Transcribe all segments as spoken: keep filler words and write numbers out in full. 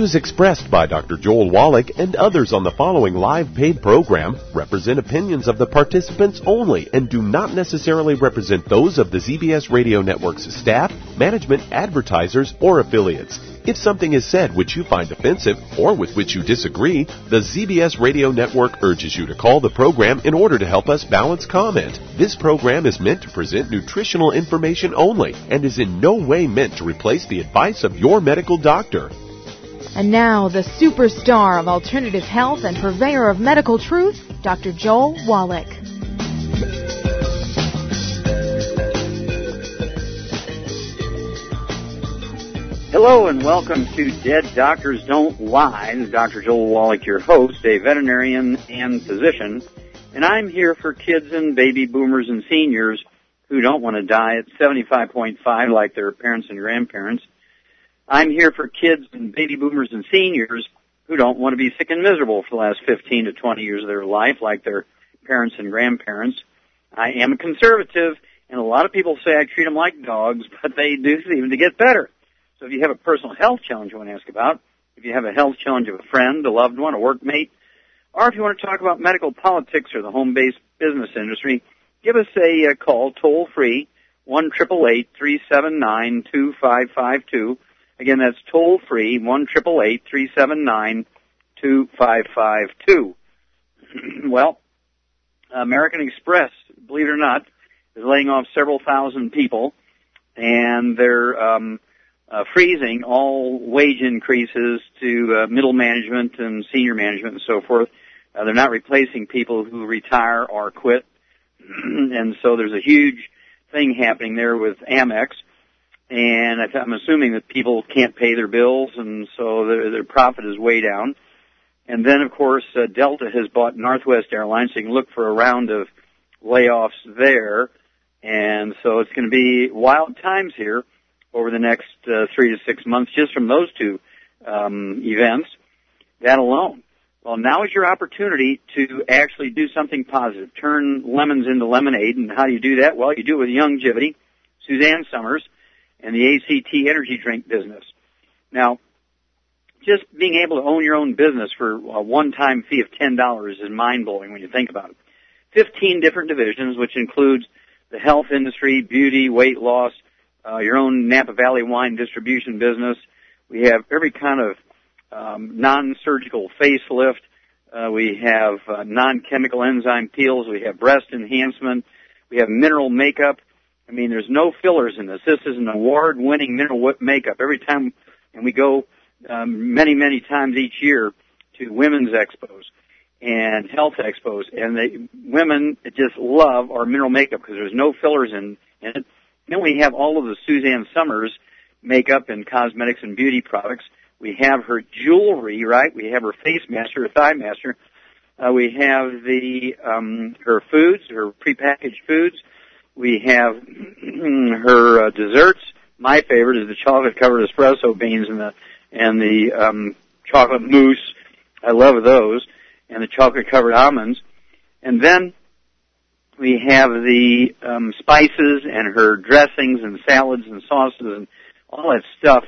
views expressed by Doctor Joel Wallach and others on the following live paid program represent opinions of the participants only and do not necessarily represent those of the Z B S Radio Network's staff, management, advertisers, or affiliates. If something is said which you find offensive or with which you disagree, the Z B S Radio Network urges you to call the program in order to help us balance comment. This program is meant to present nutritional information only and is in no way meant to replace the advice of your medical doctor. And now, the superstar of alternative health and purveyor of medical truth, Doctor Joel Wallach. Hello and welcome to Dead Doctors Don't Lie. This is Doctor Joel Wallach, your host, a veterinarian and physician. And I'm here for kids and baby boomers and seniors who don't want to die at seventy-five point five like their parents and grandparents. I'm here for kids and baby boomers and seniors who don't want to be sick and miserable for the last fifteen to twenty years of their life like their parents and grandparents. I am a conservative, and a lot of people say I treat them like dogs, but they do seem to get better. So if you have a personal health challenge you want to ask about, if you have a health challenge of a friend, a loved one, a workmate, or if you want to talk about medical politics or the home-based business industry, give us a, a call toll-free, one eight eight eight, three seven nine, two five five two. Again, that's toll-free, one eight eight eight, three seven nine, two five five two. Well, American Express, believe it or not, is laying off several thousand people, and they're um, uh, freezing all wage increases to uh, middle management and senior management and so forth. Uh, they're not replacing people who retire or quit, and so there's a huge thing happening there with Amex. And I'm assuming that people can't pay their bills, and so their, their profit is way down. And then, of course, uh, Delta has bought Northwest Airlines, so you can look for a round of layoffs there. And so it's going to be wild times here over the next uh, three to six months just from those two um, events, that alone. Well, now is your opportunity to actually do something positive, turn lemons into lemonade. And how do you do that? Well, you do it with Youngevity, Suzanne Summers, and the A C T energy drink business. Now, just being able to own your own business for a one-time fee of ten dollars is mind-blowing when you think about it. fifteen different divisions, which includes the health industry, beauty, weight loss, uh, your own Napa Valley wine distribution business. We have every kind of um, non-surgical facelift. Uh, we have uh, non-chemical enzyme peels. We have breast enhancement. We have mineral makeup. I mean, there's no fillers in this. This is an award-winning mineral makeup. Every time, and we go um, many, many times each year to women's expos and health expos, and the women just love our mineral makeup because there's no fillers in, in it. Then we have all of the Suzanne Summers makeup and cosmetics and beauty products. We have her jewelry, right? We have her face master, her thigh master. Uh, we have the um, her foods, her prepackaged foods. We have her uh, desserts. My favorite is the chocolate-covered espresso beans and the and the um, chocolate mousse. I love those, and the chocolate-covered almonds. And then we have the um, spices and her dressings and salads and sauces and all that stuff.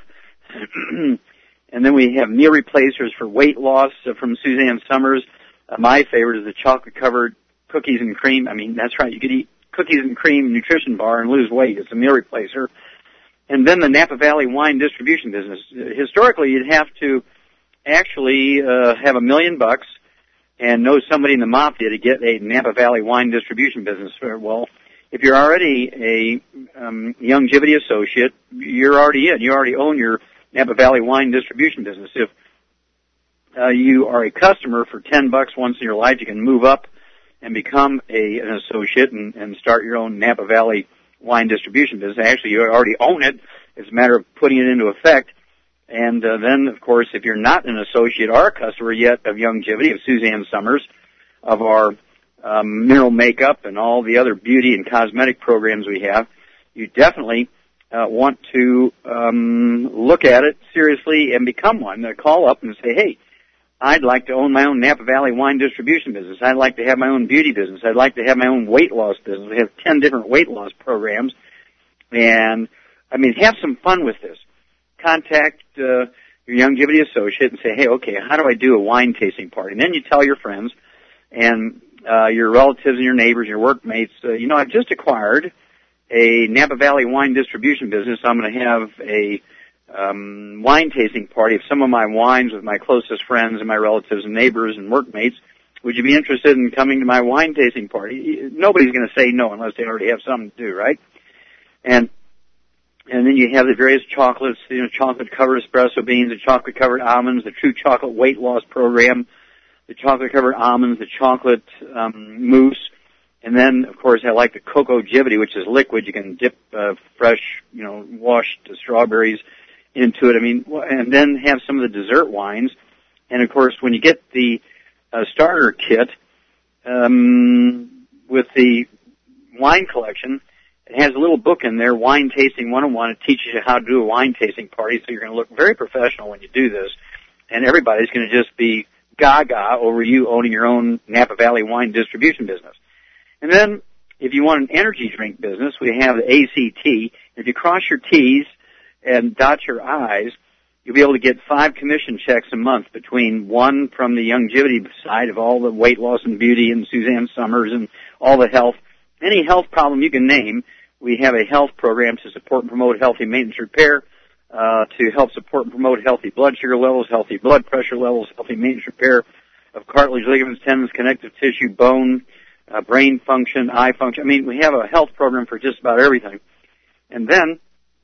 And then we have meal replacers for weight loss uh, from Suzanne Summers. Uh, my favorite is the chocolate-covered cookies and cream. I mean, that's right. You could eat cookies and cream nutrition bar and lose weight. It's a meal replacer. And then the Napa Valley wine distribution business. Historically, you'd have to actually uh, have a million bucks and know somebody in the mafia to get a Napa Valley wine distribution business. Well, if you're already a um, Youngevity associate, you're already in. You already own your Napa Valley wine distribution business. If uh, you are a customer for ten bucks once in your life, you can move up and become a, an associate and, and start your own Napa Valley wine distribution business. Actually, you already own it. It's a matter of putting it into effect. And uh, then, of course, if you're not an associate or a customer yet of Youngevity, of Suzanne Summers, of our um, mineral makeup and all the other beauty and cosmetic programs we have, you definitely uh, want to um, look at it seriously and become one. Uh, call up and say, hey, I'd like to own my own Napa Valley wine distribution business. I'd like to have my own beauty business. I'd like to have my own weight loss business. We have ten different weight loss programs. And, I mean, have some fun with this. Contact uh, your Youngevity associate and say, hey, okay, how do I do a wine tasting party? And then you tell your friends and uh, your relatives and your neighbors, your workmates, uh, you know, I've just acquired a Napa Valley wine distribution business. I'm going to have a um, wine tasting party of some of my wines with my closest friends and my relatives and neighbors and workmates. Would you be interested in coming to my wine tasting party? Nobody's going to say no unless they already have something to do, right? And and then you have the various chocolates, you know, chocolate-covered espresso beans, the chocolate-covered almonds, the True Chocolate Weight Loss Program, the chocolate-covered almonds, the chocolate um, mousse, and then, of course, I like the Cocogevity, which is liquid. You can dip uh, fresh, you know, washed strawberries into it. I mean, and then have some of the dessert wines. And, of course, when you get the uh, starter kit um, with the wine collection, it has a little book in there, Wine Tasting one oh one. It teaches you how to do a wine tasting party, so you're going to look very professional when you do this. And everybody's going to just be gaga over you owning your own Napa Valley wine distribution business. And then, if you want an energy drink business, we have the A C T. If you cross your T's and dot your I's, you'll be able to get five commission checks a month, between one from the Youngevity side of all the weight loss and beauty and Suzanne Summers and all the health. Any health problem you can name, we have a health program to support and promote healthy maintenance repair, uh, to help support and promote healthy blood sugar levels, healthy blood pressure levels, healthy maintenance repair of cartilage, ligaments, tendons, connective tissue, bone, uh, brain function, eye function. I mean, we have a health program for just about everything. And then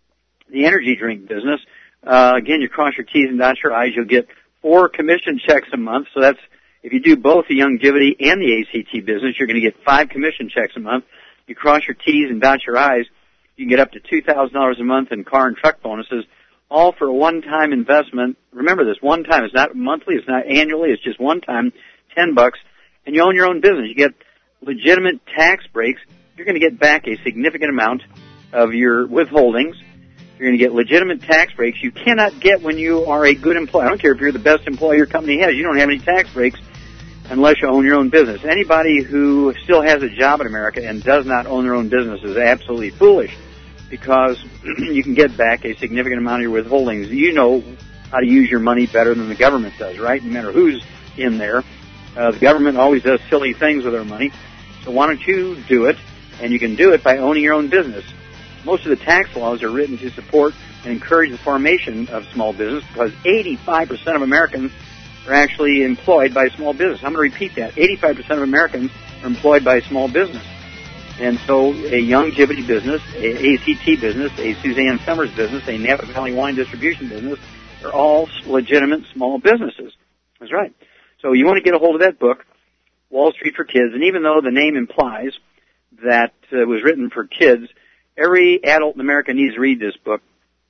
the energy drink business, uh, again, you cross your T's and dot your I's, you'll get four commission checks a month. So that's, if you do both the Youngevity and the A C T business, you're going to get five commission checks a month. You cross your T's and dot your I's, you can get up to two thousand dollars a month in car and truck bonuses, all for a one-time investment. Remember this, one time. It's not monthly, it's not annually, it's just one time, ten bucks, and you own your own business. You get legitimate tax breaks. You're going to get back a significant amount of your withholdings. You're going to get legitimate tax breaks you cannot get when you are a good employee. I don't care if you're the best employee your company has. You don't have any tax breaks unless you own your own business. Anybody who still has a job in America and does not own their own business is absolutely foolish, because you can get back a significant amount of your withholdings. You know how to use your money better than the government does, right? No matter who's in there. Uh, the government always does silly things with their money. So why don't you do it? And you can do it by owning your own business. Most of the tax laws are written to support and encourage the formation of small business, because eighty-five percent of Americans are actually employed by small business. I'm going to repeat that. eighty-five percent of Americans are employed by small business. And so a Youngevity business, a A C T business, a Suzanne Summers business, a Napa Valley wine distribution business are all legitimate small businesses. That's right. So you want to get a hold of that book, Wall Street for Kids. And even though the name implies that uh, it was written for kids, every adult in America needs to read this book.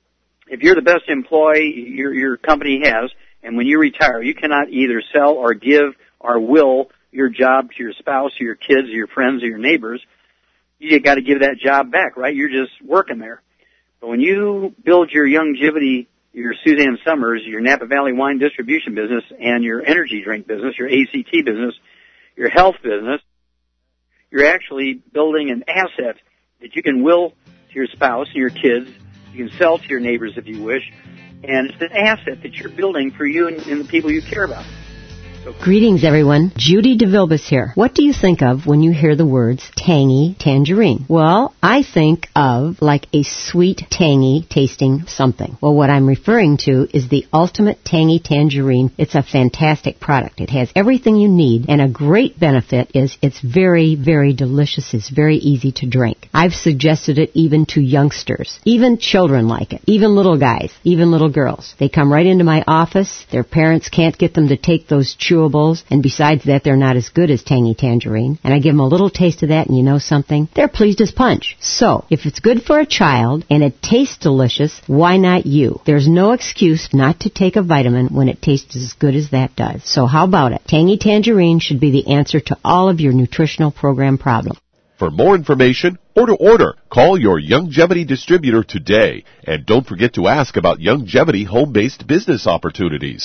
If you're the best employee your, your company has, and when you retire, you cannot either sell or give or will your job to your spouse or your kids or your friends or your neighbors, you got to give that job back, right? You're just working there. But when you build your Youngevity, your Suzanne Summers, your Napa Valley wine distribution business, and your energy drink business, your A C T business, your health business, you're actually building an asset that you can will to your spouse and your kids. You can sell to your neighbors if you wish. And it's an asset that you're building for you and, and the people you care about. So, greetings, everyone. Judy DeVilbus here. What do you think of when you hear the words tangy tangerine? Well, I think of like a sweet, tangy tasting something. Well, what I'm referring to is the Ultimate Tangy Tangerine. It's a fantastic product. It has everything you need, and a great benefit is it's very, very delicious. It's very easy to drink. I've suggested it even to youngsters. Even children like it. Even little guys. Even little girls. They come right into my office. Their parents can't get them to take those chewables, and besides that, they're not as good as Tangy Tangerine. And I give them a little taste of that, and you know something? They're pleased as punch. So, if it's good for a child, and it tastes delicious, why not you? There's no excuse not to take a vitamin when it tastes as good as that does. So how about it? Tangy Tangerine should be the answer to all of your nutritional program problems. For more information or to order, call your Youngevity distributor today. And don't forget to ask about Youngevity home-based business opportunities.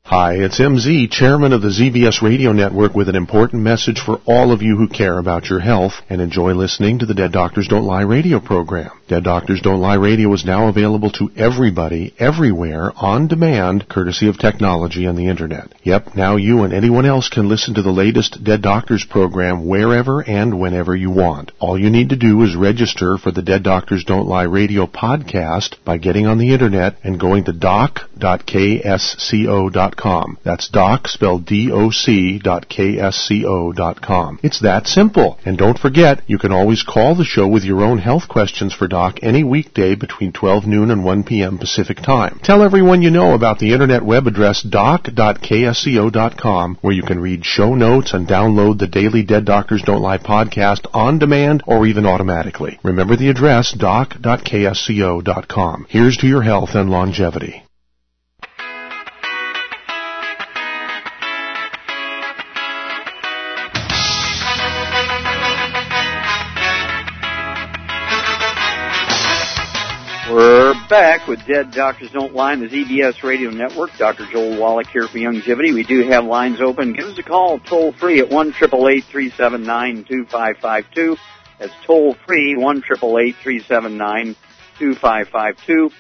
Hi, it's M Z, chairman of the Z B S Radio Network, with an important message for all of you who care about your health and enjoy listening to the Dead Doctors Don't Lie radio program. Dead Doctors Don't Lie radio is now available to everybody, everywhere, on demand, courtesy of technology and the Internet. Yep, now you and anyone else can listen to the latest Dead Doctors program wherever and whenever you want. All you need to do is register for the Dead Doctors Don't Lie radio podcast by getting on the Internet and going to doc dot k s c o dot com. That's doc, spelled D O C, dot K S C O dot com. It's that simple. And don't forget, you can always call the show with your own health questions for Doc any weekday between twelve noon and one p.m. Pacific Time. Tell everyone you know about the Internet web address doc dot k s c o dot com, where you can read show notes and download the daily Dead Doctors Don't Lie podcast on demand or even automatically. Remember the address, doc dot k s c o dot com. Here's to your health and longevity. We're back with Dead Doctors Don't Lie on the Z B S Radio Network. Doctor Joel Wallach here for Youngevity. We do have lines open. Give us a call toll free at one eight eight eight, three seven nine, two five five two. That's toll free, one eight eight eight, three seven nine, two five five two.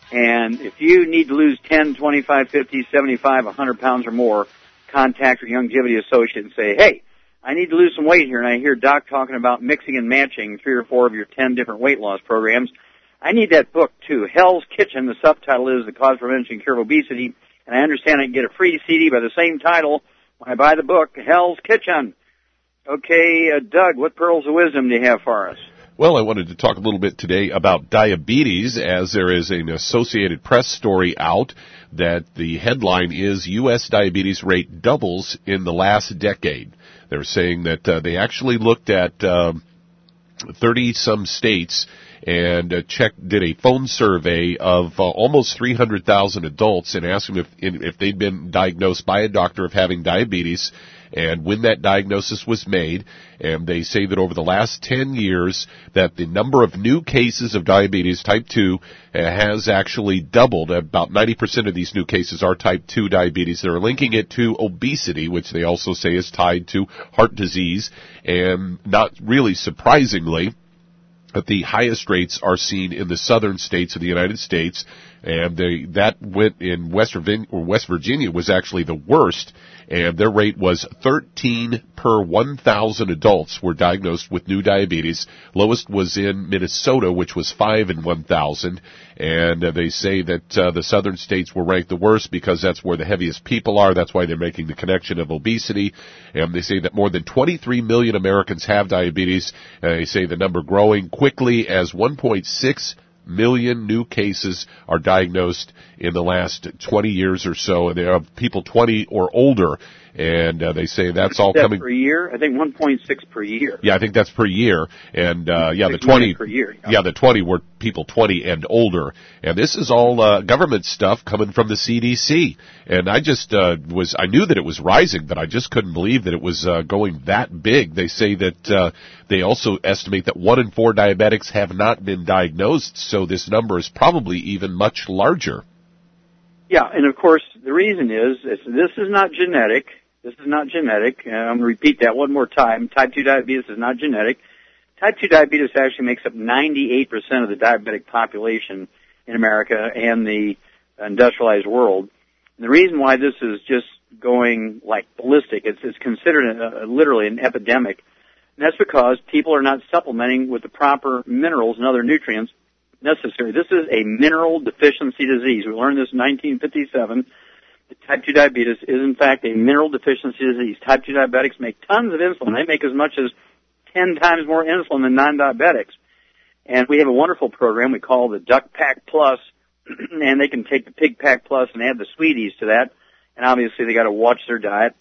And if you need to lose ten, twenty-five, fifty, seventy-five, one hundred pounds or more, contact your Youngevity associate and say, hey, I need to lose some weight here, and I hear Doc talking about mixing and matching three or four of your ten different weight loss programs. I need that book, too. Hell's Kitchen. The subtitle is The Cause, Prevention, and Cure of Obesity. And I understand I can get a free C D by the same title when I buy the book, Hell's Kitchen. Okay, uh, Doug, what pearls of wisdom do you have for us? Well, I wanted to talk a little bit today about diabetes, as there is an Associated Press story out that the headline is U S diabetes rate doubles in the last decade. They're saying that uh, they actually looked at um, thirty-some states and uh, checked, did a phone survey of uh, almost three hundred thousand adults and asked them if, if they'd been diagnosed by a doctor of having diabetes and when that diagnosis was made. And they say that over the last ten years that the number of new cases of diabetes type two uh, has actually doubled. About ninety percent of these new cases are type two diabetes. They're linking it to obesity, which they also say is tied to heart disease. And not really surprisingly, that the highest rates are seen in the southern states of the United States, and they, that went in West Virginia, or West Virginia was actually the worst, and their rate was thirteen per one thousand adults were diagnosed with new diabetes. Lowest was in Minnesota, which was five in one thousand, and uh, they say that uh, the southern states were ranked the worst because that's where the heaviest people are. That's why they're making the connection of obesity, and they say that more than twenty-three million Americans have diabetes, and they say the number growing quickly as one point six million new cases are diagnosed in the last twenty years or so, and they are people twenty or older, and uh, they say that's all that coming per year. I think one point six per year. Yeah, I think that's per year, and uh, yeah, the twenty per year. Yeah. yeah, the twenty were people twenty and older, and this is all uh, government stuff coming from the C D C. And I just uh, was I knew that it was rising, but I just couldn't believe that it was uh, going that big. They say that uh, they also estimate that one in four diabetics have not been diagnosed, so this number is probably even much larger. Yeah, and of course the reason is, is this is not genetic. This is not genetic. And I'm going to repeat that one more time. Type two diabetes is not genetic. Type two diabetes actually makes up ninety-eight percent of the diabetic population in America and the industrialized world. And the reason why this is just going like ballistic, it's, it's considered a, a, literally an epidemic. And that's because people are not supplementing with the proper minerals and other nutrients necessary. This is a mineral deficiency disease. We learned this in nineteen fifty-seven. Type two diabetes is, in fact, a mineral deficiency disease. Type two diabetics make tons of insulin. They make as much as ten times more insulin than non-diabetics. And we have a wonderful program we call the Duck Pack Plus, and they can take the Pig Pack Plus and add the Sweeties to that. And obviously they got to watch their diet.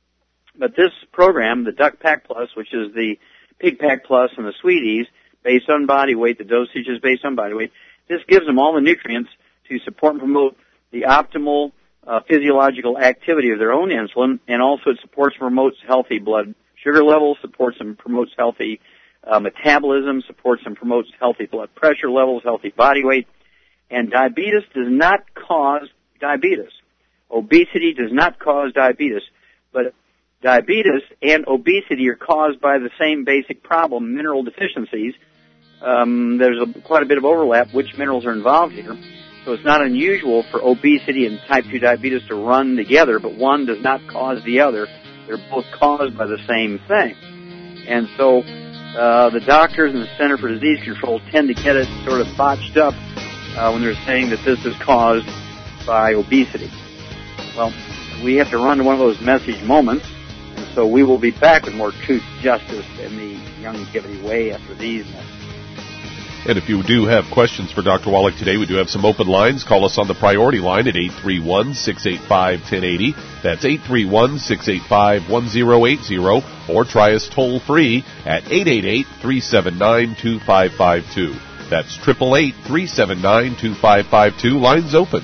But this program, the Duck Pack Plus, which is the Pig Pack Plus and the Sweeties, based on body weight, the dosage is based on body weight, this gives them all the nutrients to support and promote the optimal uh, physiological activity of their own insulin, and also it supports and promotes healthy blood sugar levels, supports and promotes healthy uh, metabolism, supports and promotes healthy blood pressure levels, healthy body weight. And diabetes does not cause diabetes. Obesity does not cause diabetes, but diabetes and obesity are caused by the same basic problem, mineral deficiencies. Um, there's a, quite a bit of overlap which minerals are involved here. So it's not unusual for obesity and type two diabetes to run together, but one does not cause the other. They're both caused by the same thing. And so uh, the doctors and the Center for Disease Control tend to get it sort of botched up uh, when they're saying that this is caused by obesity. Well, we have to run to one of those message moments, and so we will be back with more truth, justice, and the Youngevity way after these messages. And if you do have questions for Doctor Wallach today, we do have some open lines. Call us on the priority line at eight three one, six eight five, one zero eight zero. That's eight three one, six eight five, one zero eight zero. Or try us toll free at eight eight eight, three seven nine, two five five two. That's eight eight eight, three seven nine, two five five two. Lines open.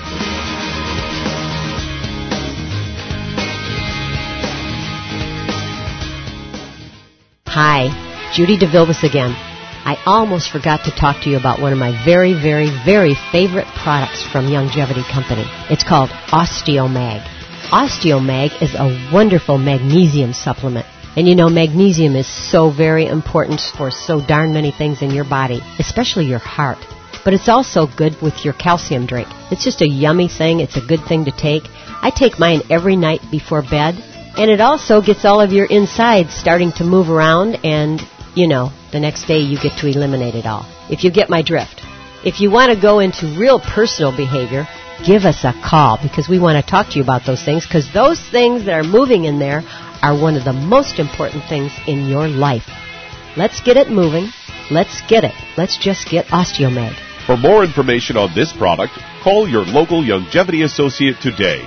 Hi, Judy DeVilbiss again. I almost forgot to talk to you about one of my very, very, very favorite products from Youngevity Company. It's called OsteoMag. OsteoMag is a wonderful magnesium supplement. And you know, magnesium is so very important for so darn many things in your body, especially your heart. But it's also good with your calcium drink. It's just a yummy thing. It's a good thing to take. I take mine every night before bed. And it also gets all of your insides starting to move around, and, you know, the next day you get to eliminate it all, if you get my drift. If you want to go into real personal behavior, give us a call, because we want to talk to you about those things, because those things that are moving in there are one of the most important things in your life. Let's get it moving. Let's get it. Let's just get OsteoMag. For more information on this product, call your local Youngevity associate today.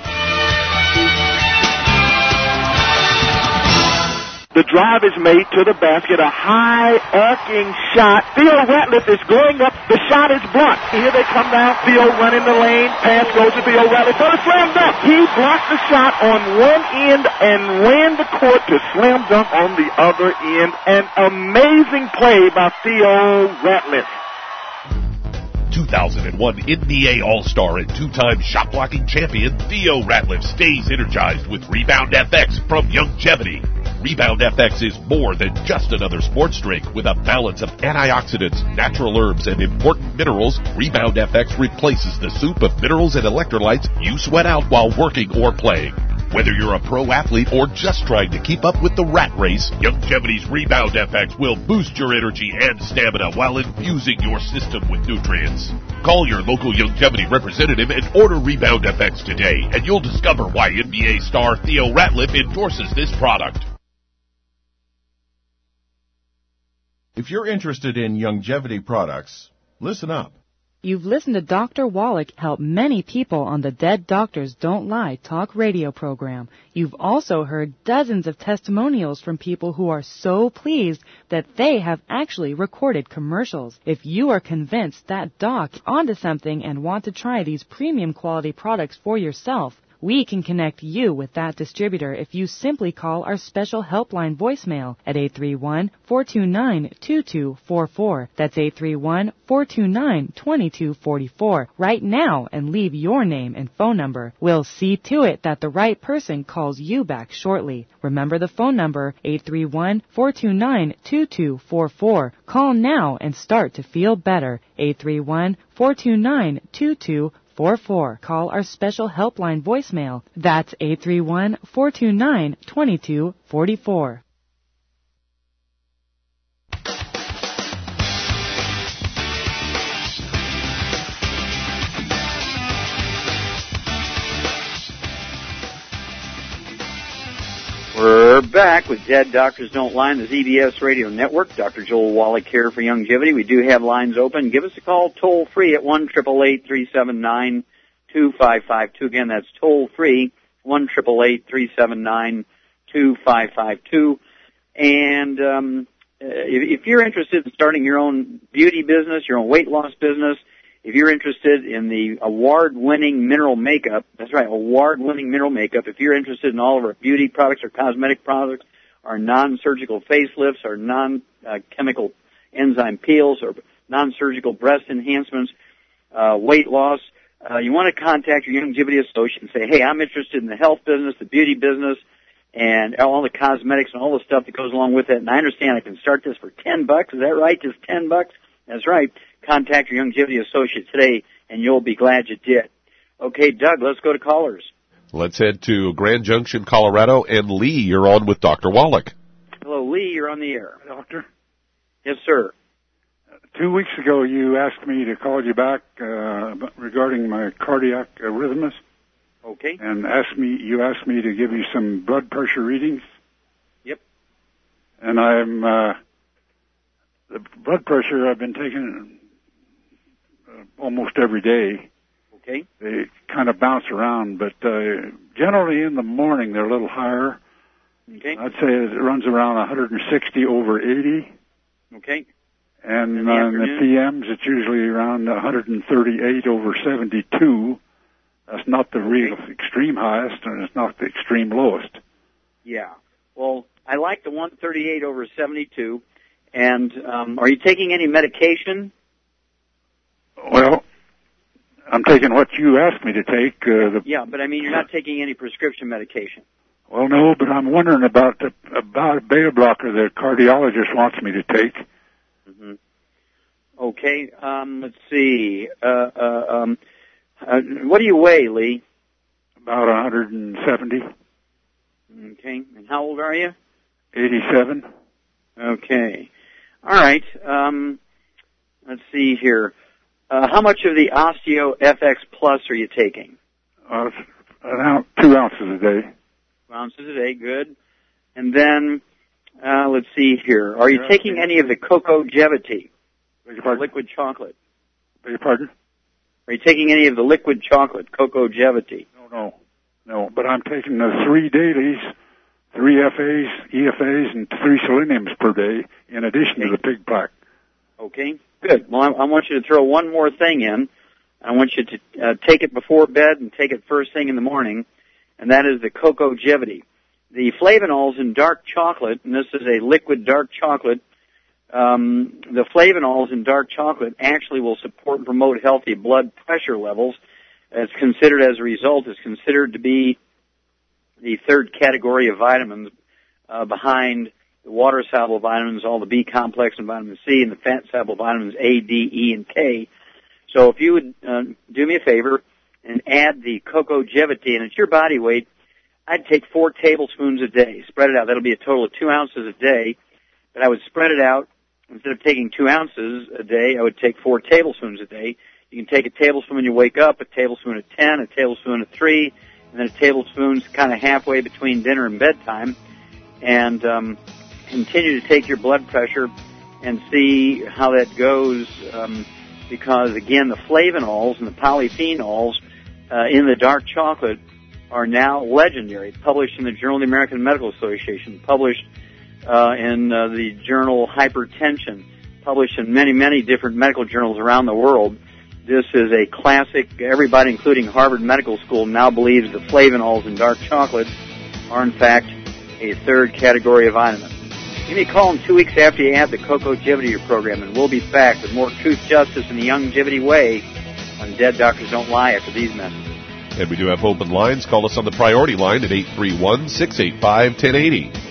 The drive is made to the basket, a high arcing shot. Theo Ratliff is going up. The shot is blocked. Here they come down. Theo running the lane. Pass goes to Theo Ratliff for the slam dunk. He blocked the shot on one end and ran the court to slam dunk on the other end. An amazing play by Theo Ratliff. two thousand one N B A All-Star and two-time shot-blocking champion Theo Ratliff stays energized with Rebound F X from Youngevity. Rebound F X is more than just another sports drink. With a balance of antioxidants, natural herbs, and important minerals, Rebound F X replaces the soup of minerals and electrolytes you sweat out while working or playing. Whether you're a pro athlete or just trying to keep up with the rat race, Youngevity's Rebound F X will boost your energy and stamina while infusing your system with nutrients. Call your local Youngevity representative and order Rebound F X today, and you'll discover why N B A star Theo Ratliff endorses this product. If you're interested in Youngevity products, listen up. You've listened to Doctor Wallach help many people on the Dead Doctors Don't Lie talk radio program. You've also heard dozens of testimonials from people who are so pleased that they have actually recorded commercials. If you are convinced that doc onto something and want to try these premium quality products for yourself, we can connect you with that distributor if you simply call our special helpline voicemail at eight three one, four two nine, two two four four. That's eight three one, four two nine, two two four four right now and leave your name and phone number. We'll see to it that the right person calls you back shortly. Remember the phone number, eight three one, four two nine, two two four four. Call now and start to feel better. eight three one, four two nine, two two four four. Call our special helpline voicemail. That's eight three one, four two nine, two two four four. We're back with Dead Doctors Don't Lie on the Z B S Radio Network. Doctor Joel Wallach here for Youngevity. We do have lines open. Give us a call toll free at one eight eight eight, three seven nine, two five five two. Again, that's toll free, one eight eight eight, three seven nine, two five five two. And um, if, if you're interested in starting your own beauty business, your own weight loss business, if you're interested in the award-winning mineral makeup, that's right, award-winning mineral makeup, if you're interested in all of our beauty products or cosmetic products, our non-surgical facelifts, our non-chemical enzyme peels, or non-surgical breast enhancements, uh, weight loss, uh, you want to contact your Youngevity associate and say, hey, I'm interested in the health business, the beauty business, and all the cosmetics and all the stuff that goes along with it. And I understand I can start this for ten bucks. Is that right? Just ten bucks? That's right. Contact your Youngevity associate today, and you'll be glad you did. Okay, Doug, let's go to callers. Let's head to Grand Junction, Colorado. And Lee, you're on with Doctor Wallach. Hello, Lee. You're on the air. Doctor? Yes, sir. Two weeks ago, you asked me to call you back uh, regarding my cardiac arrhythmias. Okay. And asked me, you asked me to give you some blood pressure readings. Yep. And I'm uh, the blood pressure I've been taking uh, almost every day. Okay. They kind of bounce around, but uh, generally in the morning they're a little higher. Okay. I'd say it runs around one hundred sixty over eighty. Okay. And in the on the afternoon? P Ms, it's usually around one hundred thirty-eight over seventy-two. That's not the real Okay. extreme highest, and it's not the extreme lowest. Yeah. Well, I like the one thirty-eight over seventy-two. And um, are you taking any medication? Well, I'm taking what you asked me to take. Uh, the, Yeah, but I mean, you're not taking any prescription medication. well, no, but I'm wondering about the, about a beta blocker the cardiologist wants me to take. Mm-hmm. Okay. Um, let's see. Uh, uh, um, uh, what do you weigh, Lee? About one hundred seventy. Okay. And how old are you? eighty-seven. Okay. All right. Um, let's see here. Uh, how much of the Osteo F X Plus are you taking? Uh, an ounce, two ounces a day. Two ounces a day. Good. And then, uh, let's see here. Are you Yeah. taking any of the Cocogevity, Beg your the pardon? liquid chocolate? Beg your pardon? Are you taking any of the liquid chocolate, Cocogevity? No, no, no. But I'm taking the three dailies, three F As, E F As, and three seleniums per day, in addition Okay. to the pig plaque. Okay, good. Well, I, I want you to throw one more thing in. I want you to uh, take it before bed and take it first thing in the morning, and that is the Cocogevity. The flavonols in dark chocolate, and this is a liquid dark chocolate, um, the flavonols in dark chocolate actually will support and promote healthy blood pressure levels. It's considered, as a result, is considered to be the third category of vitamins uh, behind the water-soluble vitamins, all the B complex and vitamin C, and the fat-soluble vitamins A, D, E, and K. So if you would uh, do me a favor and add the Cocogevity, and it's your body weight, I'd take four tablespoons a day. Spread it out. That'll be a total of two ounces a day. But I would spread it out. Instead of taking two ounces a day, I would take four tablespoons a day. You can take a tablespoon when you wake up, a tablespoon at ten, a tablespoon at three, and then a tablespoon kind of halfway between dinner and bedtime. And um, continue to take your blood pressure and see how that goes. Um, because, again, the flavonols and the polyphenols uh, in the dark chocolate are now legendary. Published in the Journal of the American Medical Association, published uh, in uh, the journal Hypertension, published in many, many different medical journals around the world. This is a classic. Everybody, including Harvard Medical School, now believes the flavonols in dark chocolate are, in fact, a third category of vitamin. Give me a call in two weeks after you add the Cocogevity to your program, and we'll be back with more truth, justice, and the Youngevity way on Dead Doctors Don't Lie after these messages. And we do have open lines. Call us on the priority line at eight three one, six eight five, one zero eight zero.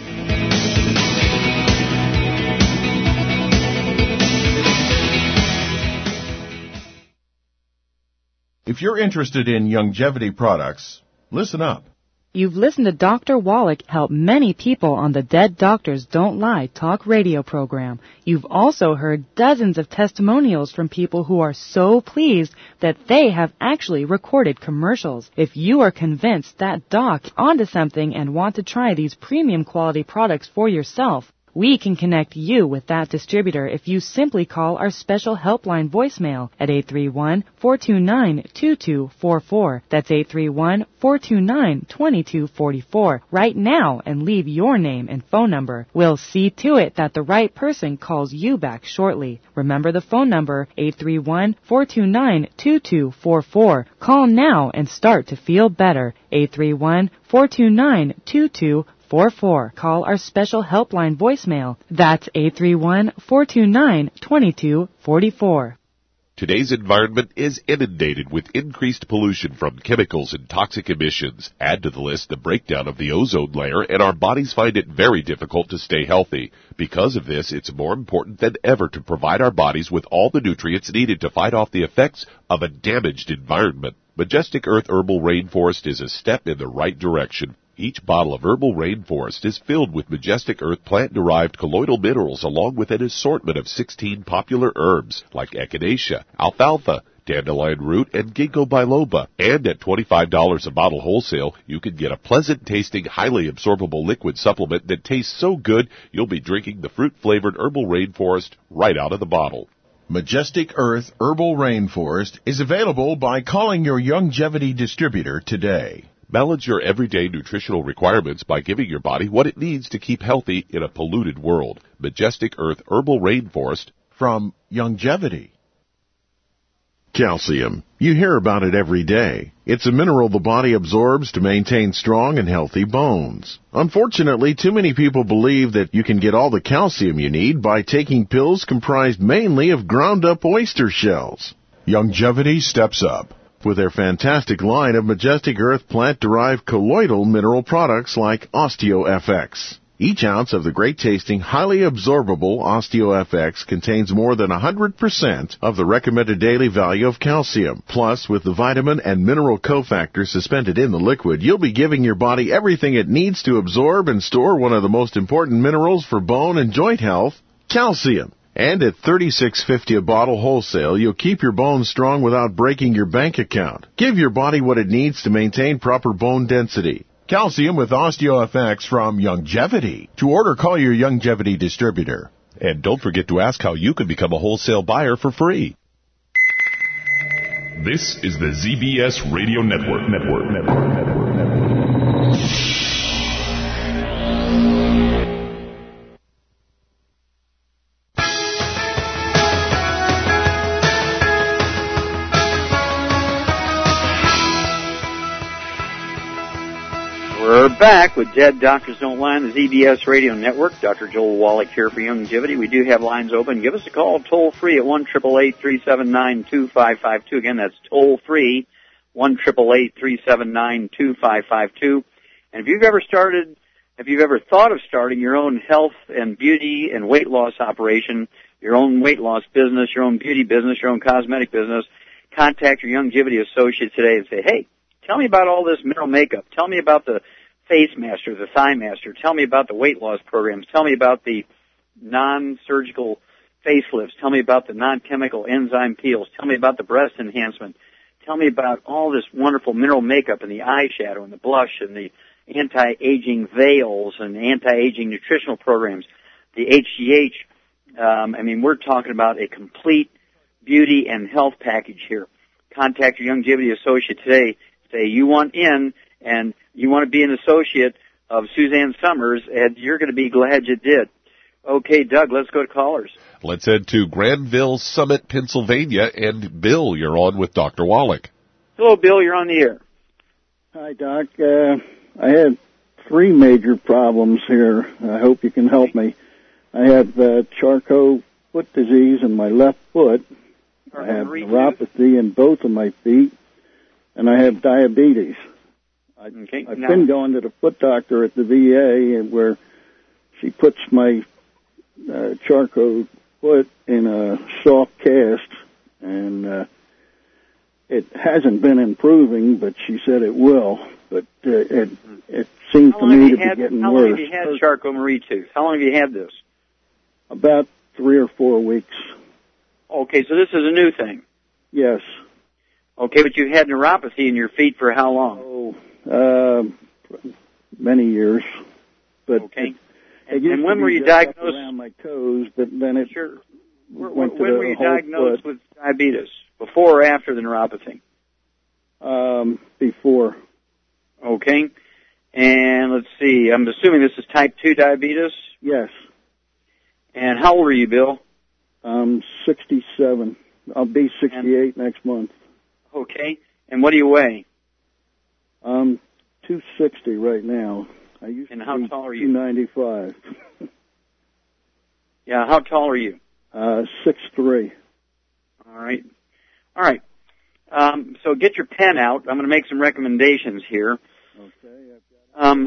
If you're interested in Youngevity products, listen up. You've listened to Doctor Wallach help many people on the Dead Doctors Don't Lie talk radio program. You've also heard dozens of testimonials from people who are so pleased that they have actually recorded commercials. If you are convinced that Doc onto something and want to try these premium quality products for yourself, we can connect you with that distributor if you simply call our special helpline voicemail at eight three one, four two nine, two two four four. That's eight three one, four two nine, two two four four right now and leave your name and phone number. We'll see to it that the right person calls you back shortly. Remember the phone number, eight three one, four two nine, two two four four. Call now and start to feel better. eight three one, four two nine, two two four four four. Call our special helpline voicemail. That's eight three one, four two nine, two two four four. Today's environment is inundated with increased pollution from chemicals and toxic emissions. Add to the list the breakdown of the ozone layer, and our bodies find it very difficult to stay healthy. Because of this, it's more important than ever to provide our bodies with all the nutrients needed to fight off the effects of a damaged environment. Majestic Earth Herbal Rainforest is a step in the right direction. Each bottle of Herbal Rainforest is filled with Majestic Earth plant-derived colloidal minerals along with an assortment of sixteen popular herbs like echinacea, alfalfa, dandelion root, and ginkgo biloba. And at twenty-five dollars a bottle wholesale, you can get a pleasant-tasting, highly absorbable liquid supplement that tastes so good you'll be drinking the fruit-flavored Herbal Rainforest right out of the bottle. Majestic Earth Herbal Rainforest is available by calling your Youngevity distributor today. Balance your everyday nutritional requirements by giving your body what it needs to keep healthy in a polluted world. Majestic Earth Herbal Rainforest from Youngevity. Calcium. You hear about it every day. It's a mineral the body absorbs to maintain strong and healthy bones. Unfortunately, too many people believe that you can get all the calcium you need by taking pills comprised mainly of ground-up oyster shells. Youngevity steps up with their fantastic line of Majestic Earth plant-derived colloidal mineral products like OsteoFX. Each ounce of the great-tasting, highly absorbable OsteoFX contains more than one hundred percent of the recommended daily value of calcium. Plus, with the vitamin and mineral cofactors suspended in the liquid, you'll be giving your body everything it needs to absorb and store one of the most important minerals for bone and joint health, calcium. And at thirty-six fifty a bottle wholesale, you'll keep your bones strong without breaking your bank account. Give your body what it needs to maintain proper bone density. Calcium with OsteoFX from Youngevity. To order, call your Youngevity distributor. And don't forget to ask how you can become a wholesale buyer for free. This is the Z B S Radio Network. Network. Network. Network. Network. We're back with Dead Doctors Don't Lie on the Z B S Radio Network. Doctor Joel Wallach here for Youngevity. We do have lines open. Give us a call toll free at one eight eight eight, three seven nine, two five five two. Again, that's toll free, one eight eight eight, three seven nine, two five five two. And if you've ever started, if you've ever thought of starting your own health and beauty and weight loss operation, your own weight loss business, your own beauty business, your own cosmetic business, contact your Youngevity associate today and say, hey, tell me about all this mineral makeup. Tell me about the Face Master, the Thigh Master. Tell me about the weight loss programs. Tell me about the non-surgical facelifts. Tell me about the non-chemical enzyme peels. Tell me about the breast enhancement. Tell me about all this wonderful mineral makeup and the eyeshadow and the blush and the anti-aging veils and anti-aging nutritional programs, the H G H. Um, I mean, we're talking about a complete beauty and health package here. Contact your Youngevity associate today. Say you want in and you want to be an associate of Suzanne Summers, and you're going to be glad you did. Okay, Doug, let's go to callers. Let's head to Granville Summit, Pennsylvania, and Bill, you're on with Doctor Wallach. Hello, Bill, you're on the air. Hi, Doc. Uh, I had three major problems here. I hope you can help me. I have uh, Charcot foot disease in my left foot. I have neuropathy in both of my feet, and I have diabetes. I, okay, I've now, been going to the foot doctor at the V A, where she puts my uh, Charcot foot in a soft cast, and uh, it hasn't been improving, but she said it will. But uh, it it seems to me to be had, getting how worse. How long have you had Charcot-Marie tooth? How long have you had this? About three or four weeks. Okay, so this is a new thing. Yes. Okay, but you had neuropathy in your feet for how long? Oh, uh, many years. But okay. It, it and, and when were you just diagnosed? Around my toes, but then it sure. went when to when the were you whole diagnosed foot. with diabetes? Before or after the neuropathy? Um, before. Okay. And let's see. I'm assuming this is type two diabetes. Yes. And how old are you, Bill? I'm sixty-seven. I'll be sixty-eight and, next month. Okay. And what do you weigh? Um, two sixty right now. I used and to how be tall are you? two ninety-five. Yeah, how tall are you? Uh, six three. All right. All right. Um, so get your pen out. I'm going to make some recommendations here. Okay. Um,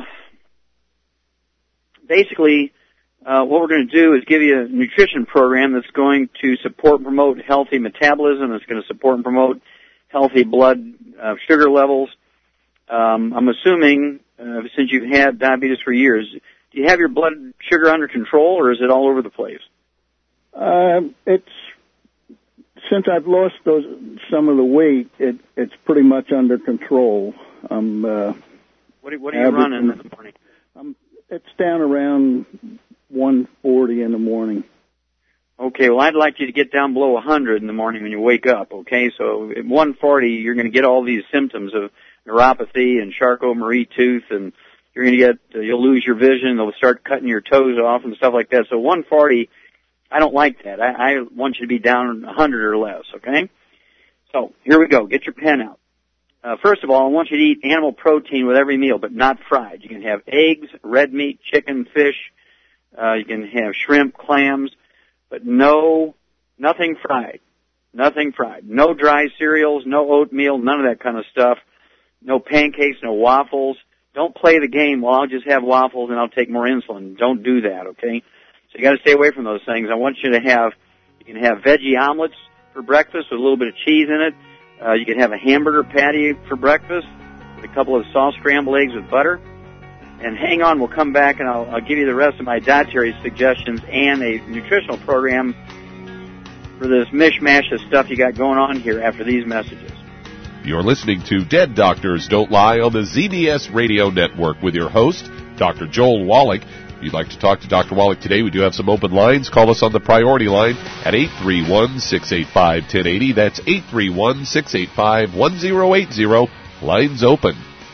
basically, uh, what we're going to do is give you a nutrition program that's going to support and promote healthy metabolism. That's going to support and promote healthy blood uh, sugar levels. Um, I'm assuming, uh, since you've had diabetes for years, do you have your blood sugar under control, or is it all over the place? Uh, it's since I've lost those some of the weight, it, it's pretty much under control. I'm. Uh, what are, what are you running in the morning? Um, it's down around one forty in the morning. Okay, well, I'd like you to get down below one hundred in the morning when you wake up, okay? So at one forty, you're going to get all these symptoms of neuropathy and Charcot-Marie tooth, and you're going to get, uh, you'll lose your vision, they'll start cutting your toes off and stuff like that. So one forty, I don't like that. I, I want you to be down one hundred or less, okay? So here we go. Get your pen out. Uh, first of all, I want you to eat animal protein with every meal, but not fried. You can have eggs, red meat, chicken, fish. Uh, you can have shrimp, clams, but no, nothing fried. Nothing fried. No dry cereals, no oatmeal, none of that kind of stuff. No pancakes, no waffles. Don't play the game, well, I'll just have waffles and I'll take more insulin. Don't do that, okay? So you got to stay away from those things. I want you to have, you can have veggie omelets for breakfast with a little bit of cheese in it. Uh, you can have a hamburger patty for breakfast with a couple of soft scrambled eggs with butter. And hang on, we'll come back and I'll, I'll give you the rest of my dietary suggestions and a nutritional program for this mishmash of stuff you got going on here after these messages. You're listening to Dead Doctors Don't Lie on the Z B S Radio Network with your host, Doctor Joel Wallach. If you'd like to talk to Doctor Wallach today, we do have some open lines. Call us on the priority line at eight three one, six eight five, one zero eight zero. That's eight three one, six eight five, one zero eight zero. Lines open.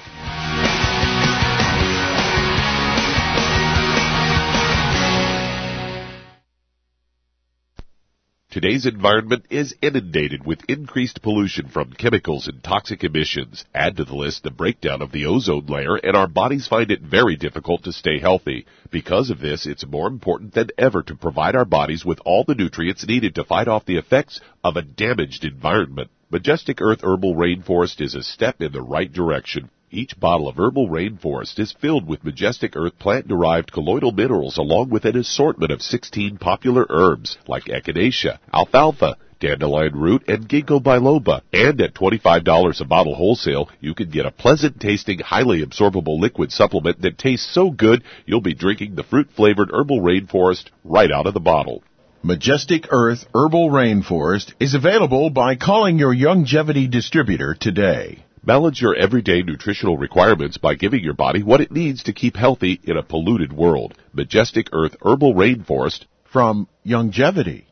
Today's environment is inundated with increased pollution from chemicals and toxic emissions. Add to the list the breakdown of the ozone layer, and our bodies find it very difficult to stay healthy. Because of this, it's more important than ever to provide our bodies with all the nutrients needed to fight off the effects of a damaged environment. Majestic Earth Herbal Rainforest is a step in the right direction. Each bottle of Herbal Rainforest is filled with Majestic Earth plant-derived colloidal minerals along with an assortment of sixteen popular herbs like echinacea, alfalfa, dandelion root, and ginkgo biloba. And at twenty-five dollars a bottle wholesale, you can get a pleasant-tasting, highly absorbable liquid supplement that tastes so good you'll be drinking the fruit-flavored Herbal Rainforest right out of the bottle. Majestic Earth Herbal Rainforest is available by calling your Youngevity distributor today. Balance your everyday nutritional requirements by giving your body what it needs to keep healthy in a polluted world. Majestic Earth Herbal Rainforest from Youngevity.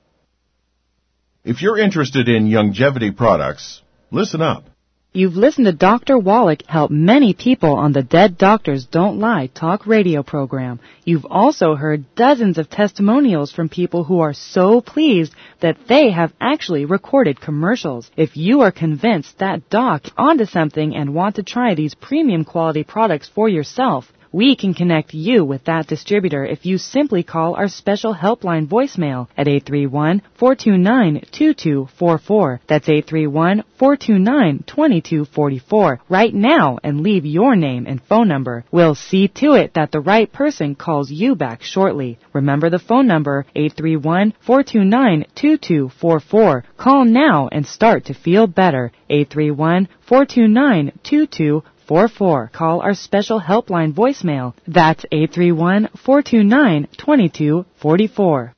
If you're interested in Youngevity products, listen up. You've listened to Doctor Wallach help many people on the Dead Doctors Don't Lie talk radio program. You've also heard dozens of testimonials from people who are so pleased that they have actually recorded commercials. If you are convinced that doc is onto something and want to try these premium quality products for yourself, we can connect you with that distributor if you simply call our special helpline voicemail at eight three one, four two nine, two two four four. That's eight three one, four two nine, two two four four. Right now and leave your name and phone number. We'll see to it that the right person calls you back shortly. Remember the phone number, eight three one, four two nine, two two four four. Call now and start to feel better. eight three one, four two nine, two two four four. Call our special helpline voicemail. That's eight three one, four two nine, two two four four.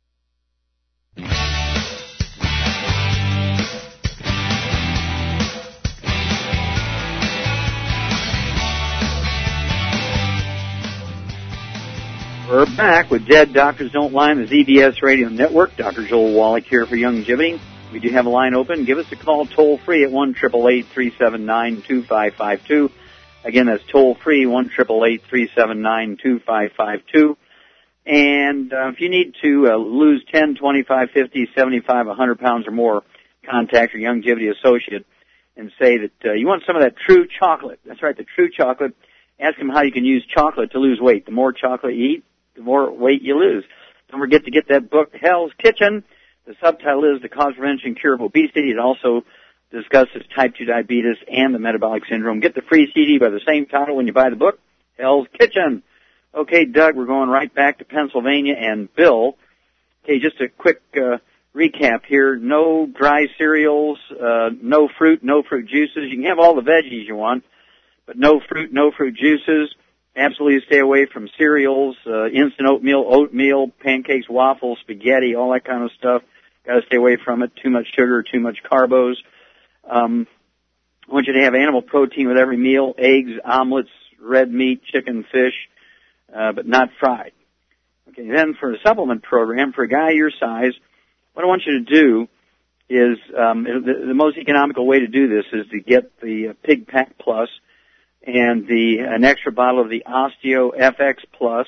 We're back with Dead Doctors Don't Lie on the Z B S Radio Network. Doctor Joel Wallach here for Youngevity. We do have a line open. Give us a call toll-free at one eight eight eight, three seven nine, two five five two. Again, that's toll-free, one eight eight eight, three seven nine, two five five two. And uh, if you need to uh, lose ten, twenty-five, fifty, seventy-five, one hundred pounds or more, contact your Youngevity associate and say that uh, you want some of that true chocolate. That's right, the true chocolate. Ask them how you can use chocolate to lose weight. The more chocolate you eat, the more weight you lose. Don't forget to get that book, Hell's Kitchen, The subtitle is The Cause, Prevention, Cure of Obesity. It also discusses type two diabetes and the metabolic syndrome. Get the free C D by the same title when you buy the book, Hell's Kitchen. Okay, Doug, we're going right back to Pennsylvania and Bill. Okay, just a quick uh, recap here. No dry cereals, uh, no fruit, no fruit juices. You can have all the veggies you want, but no fruit, no fruit juices. Absolutely stay away from cereals, uh, instant oatmeal, oatmeal, pancakes, waffles, spaghetti, all that kind of stuff. Got to stay away from it. Too much sugar, too much carbos. Um, I want you to have animal protein with every meal, eggs, omelets, red meat, chicken, fish, uh, but not fried. Okay, then for a supplement program, for a guy your size, what I want you to do is, um, the, the most economical way to do this is to get the uh, Pig Pack Plus and the an extra bottle of the Osteo F X Plus,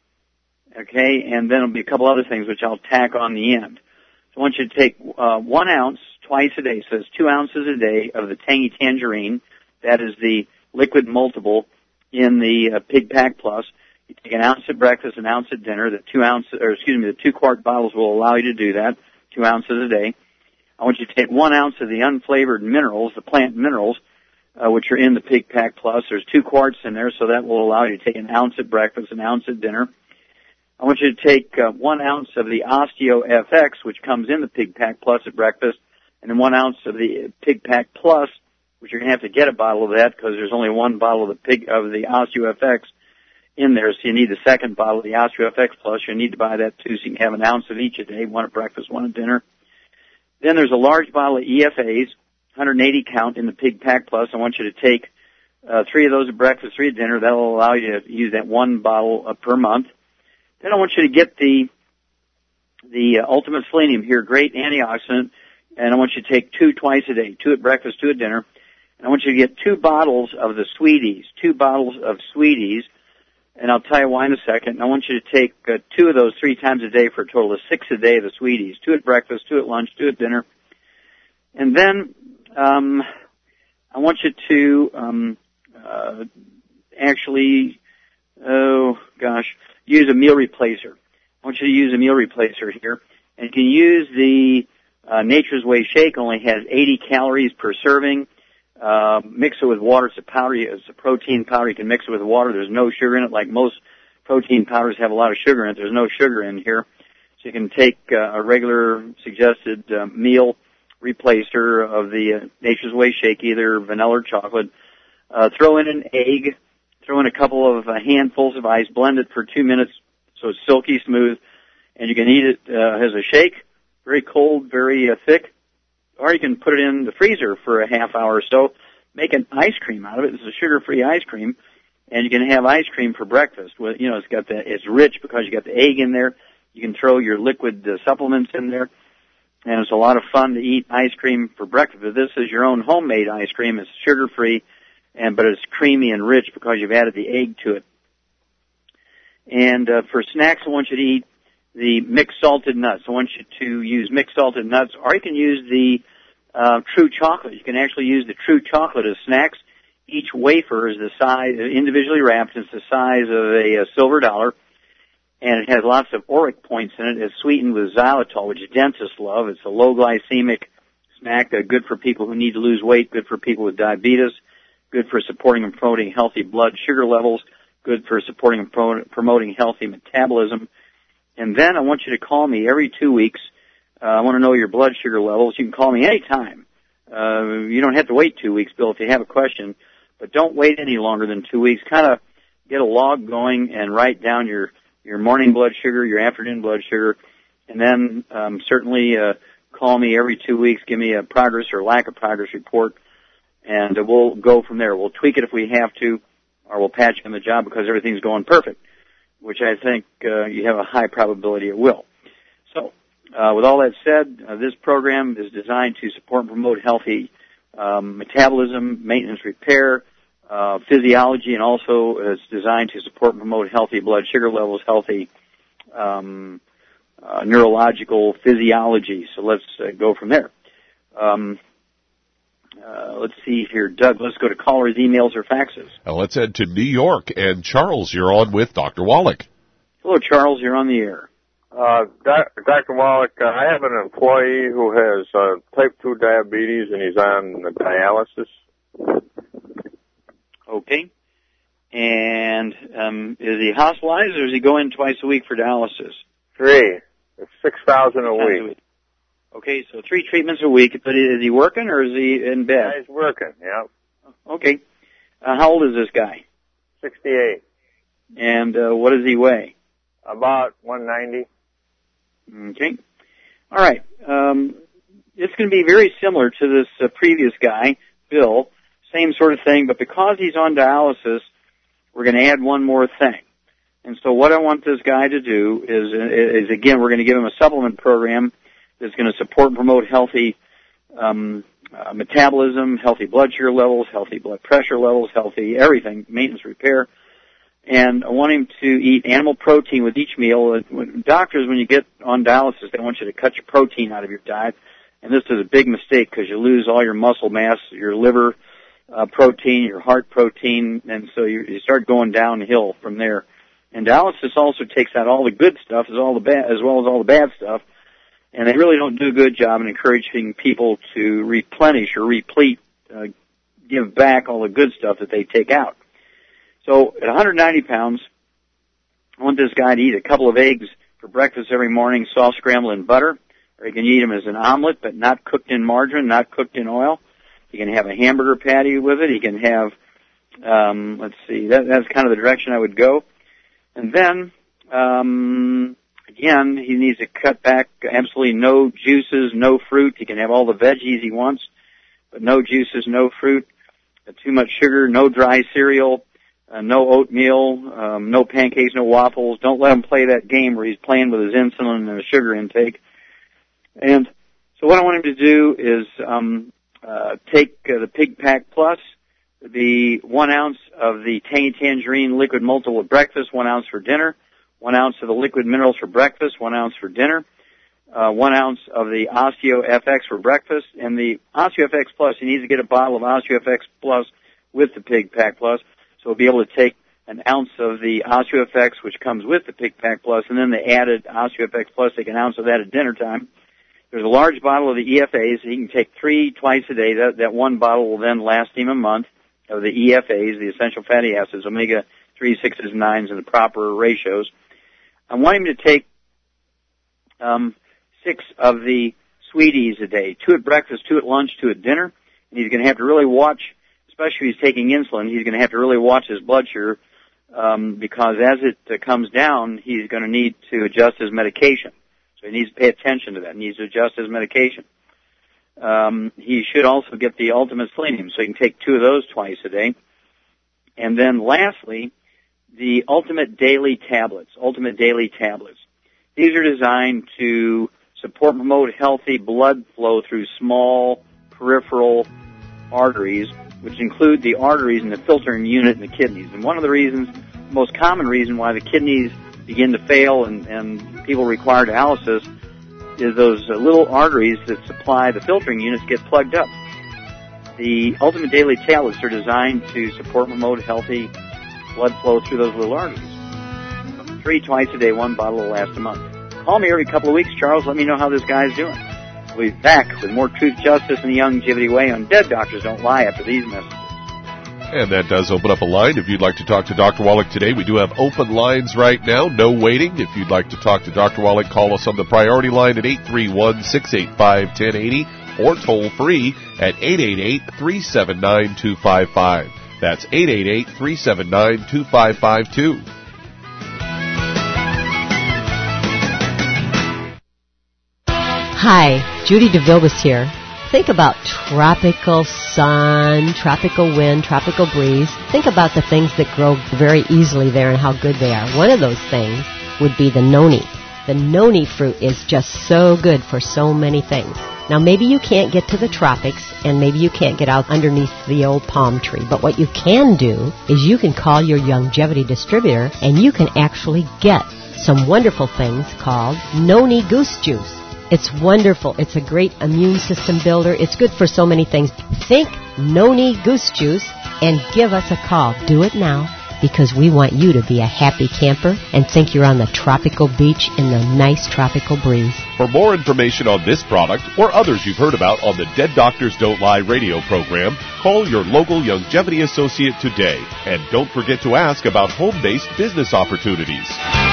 okay, and then there'll be a couple other things which I'll tack on the end. So I want you to take uh, one ounce twice a day, so it's two ounces a day of the Tangy Tangerine. That is the liquid multiple in the uh, Pig Pack Plus. You take an ounce at breakfast, an ounce at dinner. The two ounce, or excuse me, the two quart bottles will allow you to do that, two ounces a day. I want you to take one ounce of the unflavored minerals, the plant minerals, uh, which are in the Pig Pack Plus. There's two quarts in there, so that will allow you to take an ounce at breakfast, an ounce at dinner. I want you to take uh, one ounce of the Osteo F X, which comes in the Pig Pack Plus at breakfast, and then one ounce of the Pig Pack Plus, which you're going to have to get a bottle of that because there's only one bottle of the Pig of the Osteo F X in there, so you need the second bottle of the Osteo F X Plus. You need to buy that too, so you can have an ounce of each a day, one at breakfast, one at dinner. Then there's a large bottle of E F As, one hundred eighty count in the Pig Pack Plus. I want you to take uh, three of those at breakfast, three at dinner. That will allow you to use that one bottle uh, per month. Then I want you to get the the uh, Ultimate Selenium here, great antioxidant, and I want you to take two twice a day, two at breakfast, two at dinner. And I want you to get two bottles of the Sweeties, two bottles of Sweeties, and I'll tell you why in a second. And I want you to take uh, two of those three times a day for a total of six a day of the Sweeties, two at breakfast, two at lunch, two at dinner. And then um, I want you to um, uh, actually, oh gosh, use a meal replacer. I want you to use a meal replacer here. And you can use the uh, Nature's Way shake, only has eighty calories per serving. Uh, mix it with water. It's a powder. It's a protein powder. You can mix it with water. There's no sugar in it. Like most protein powders have a lot of sugar in it. There's no sugar in here. So you can take uh, a regular suggested uh, meal replacer of the uh, Nature's Way shake, either vanilla or chocolate. Uh, throw in an egg. Throw in a couple of uh, handfuls of ice. Blend it for two minutes so it's silky smooth. And you can eat it uh, as a shake, very cold, very uh, thick. Or you can put it in the freezer for a half hour or so. Make an ice cream out of it. It's a sugar-free ice cream, and you can have ice cream for breakfast. With, you know, it's got the, it's rich because you got the egg in there. You can throw your liquid uh, supplements in there, and it's a lot of fun to eat ice cream for breakfast. But this is your own homemade ice cream. It's sugar-free, and but it's creamy and rich because you've added the egg to it. And uh, for snacks, I want you to eat the mixed salted nuts. I want you to use mixed salted nuts, or you can use the uh, True Chocolate. You can actually use the True Chocolate as snacks. Each wafer is the size, individually wrapped. It's the size of a, a silver dollar, and it has lots of auric points in it. It's sweetened with xylitol, which dentists love. It's a low glycemic snack, uh, good for people who need to lose weight, good for people with diabetes, good for supporting and promoting healthy blood sugar levels, good for supporting and pro- promoting healthy metabolism. And then I want you to call me every two weeks. Uh, I want to know your blood sugar levels. You can call me anytime. Uh, you don't have to wait two weeks, Bill, if you have a question. But don't wait any longer than two weeks. Kind of get a log going and write down your, your morning blood sugar, your afternoon blood sugar. And then um, certainly uh, call me every two weeks. Give me a progress or lack of progress report. And uh, we'll go from there. We'll tweak it if we have to, or we'll patch in the job because everything's going perfect, which I think uh, you have a high probability it will. So, uh, with all that said, uh, this program is designed to support and promote healthy um, metabolism, maintenance, repair, uh, physiology, and also it's designed to support and promote healthy blood sugar levels, healthy um, uh, neurological physiology. So let's uh, go from there. Um, Uh, let's see here. Doug, let's go to callers, emails, or faxes. Now let's head to New York. And Charles, you're on with Doctor Wallach. Hello, Charles. You're on the air. Uh, Doctor Wallach, uh, I have an employee who has uh, type two diabetes and he's on dialysis. Okay. And um, is he hospitalized or does he go in twice a week for dialysis? Three. It's six thousand a week. week. Okay, so three treatments a week. But is he working or is he in bed? Yeah, he's working, yeah. Okay. Uh, how old is this guy? sixty-eight. And uh, what does he weigh? About one ninety. Okay. All right. Um, it's going to be very similar to this uh, previous guy, Bill. Same sort of thing, but because he's on dialysis, we're going to add one more thing. And so what I want this guy to do is, is again, we're going to give him a supplement program that's going to support and promote healthy um, uh, metabolism, healthy blood sugar levels, healthy blood pressure levels, healthy everything, maintenance, repair. And I want him to eat animal protein with each meal. Doctors, when you get on dialysis, they want you to cut your protein out of your diet. And this is a big mistake because you lose all your muscle mass, your liver uh, protein, your heart protein, and so you, you start going downhill from there. And dialysis also takes out all the good stuff as, all the ba- as well as all the bad stuff. And they really don't do a good job in encouraging people to replenish or replete, uh, give back all the good stuff that they take out. So at one hundred ninety pounds, I want this guy to eat a couple of eggs for breakfast every morning, soft scrambled in butter, or you can eat them as an omelet, but not cooked in margarine, not cooked in oil. You can have a hamburger patty with it. You can have, um, let's see, that, that's kind of the direction I would go. And then, um, again, he needs to cut back absolutely no juices, no fruit. He can have all the veggies he wants, but no juices, no fruit, uh, too much sugar, no dry cereal. Uh, no oatmeal, um, no pancakes, no waffles. Don't let him play that game where he's playing with his insulin and his sugar intake. And so what I want him to do is um, uh, take uh, the Pig Pack Plus, the one ounce of the Tangy Tangerine liquid multiple at breakfast, one ounce for dinner, one ounce of the liquid minerals for breakfast, one ounce for dinner, uh, one ounce of the Osteo F X for breakfast, and the Osteo F X Plus, he needs to get a bottle of Osteo F X Plus with the Pig Pack Plus. So we'll be able to take an ounce of the OsteoFX, which comes with the Pig Pack Plus, and then the added OsteoFX Plus, take an ounce of that at dinner time. There's a large bottle of the E F As. He can take three twice a day. That, that one bottle will then last him a month of the E F As, the essential fatty acids, omega three, sixes, and nines in the proper ratios. I want him to take um, six of the Sweeties a day, two at breakfast, two at lunch, two at dinner. And he's going to have to really watch, especially if he's taking insulin, he's going to have to really watch his blood sugar um, because as it uh, comes down, he's going to need to adjust his medication. So he needs to pay attention to that. He needs to adjust his medication. Um, he should also get the Ultimate Selenium, so he can take two of those twice a day. And then lastly, the Ultimate Daily Tablets, Ultimate Daily Tablets. These are designed to support and promote healthy blood flow through small peripheral arteries, which include the arteries and the filtering unit in the kidneys. And one of the reasons, the most common reason why the kidneys begin to fail and, and people require dialysis is those uh, little arteries that supply the filtering units get plugged up. The Ultimate Daily Tablets are designed to support and promote healthy blood flow through those little arteries. Three twice a day, one bottle will last a month. Call me every couple of weeks, Charles. Let me know how this guy's doing. We'll be back with more truth, justice, and the Youngevity Way on Dead Doctors Don't Lie after these messages. And that does open up a line. If you'd like to talk to Doctor Wallach today, we do have open lines right now. No waiting. If you'd like to talk to Doctor Wallach, call us on the priority line at eight three one, six eight five, one zero eight zero or toll free at eight eight eight, three seven nine, two five five. That's eight eight eight, three seven nine, two five five two. Hi, Judy DeVilbiss here. Think about tropical sun, tropical wind, tropical breeze. Think about the things that grow very easily there and how good they are. One of those things would be the noni. The noni fruit is just so good for so many things. Now, maybe you can't get to the tropics, and maybe you can't get out underneath the old palm tree. But what you can do is you can call your Youngevity distributor, and you can actually get some wonderful things called noni goose juice. It's wonderful. It's a great immune system builder. It's good for so many things. Think noni goose juice and give us a call. Do it now. because we want you to be a happy camper and think you're on the tropical beach in the nice tropical breeze. For more information on this product or others you've heard about on the Dead Doctors Don't Lie radio program, call your local Youngevity associate today. And don't forget to ask about home-based business opportunities.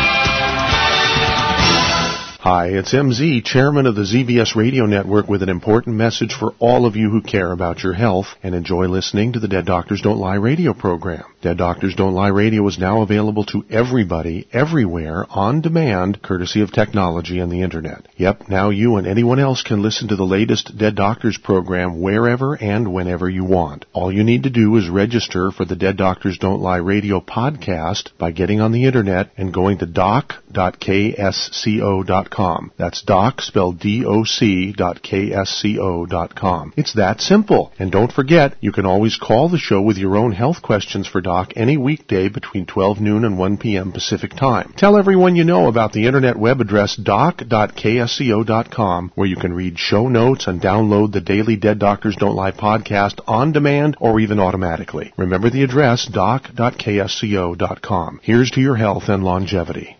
Hi, it's M Z, chairman of the Z B S Radio Network, with an important message for all of you who care about your health and enjoy listening to the Dead Doctors Don't Lie radio program. Dead Doctors Don't Lie radio is now available to everybody, everywhere, on demand, courtesy of technology and the Internet. Yep, now you and anyone else can listen to the latest Dead Doctors program wherever and whenever you want. All you need to do is register for the Dead Doctors Don't Lie radio podcast by getting on the Internet and going to doc dot k s c o dot com. That's doc, spelled D O C, dot K S C O dot com. It's that simple. And don't forget, you can always call the show with your own health questions for Doc any weekday between twelve noon and one p.m. Pacific Time. Tell everyone you know about the Internet web address doc dot k s c o dot com, where you can read show notes and download the daily Dead Doctors Don't Lie podcast on demand or even automatically. Remember the address, doc dot k s c o dot com. Here's to your health and longevity.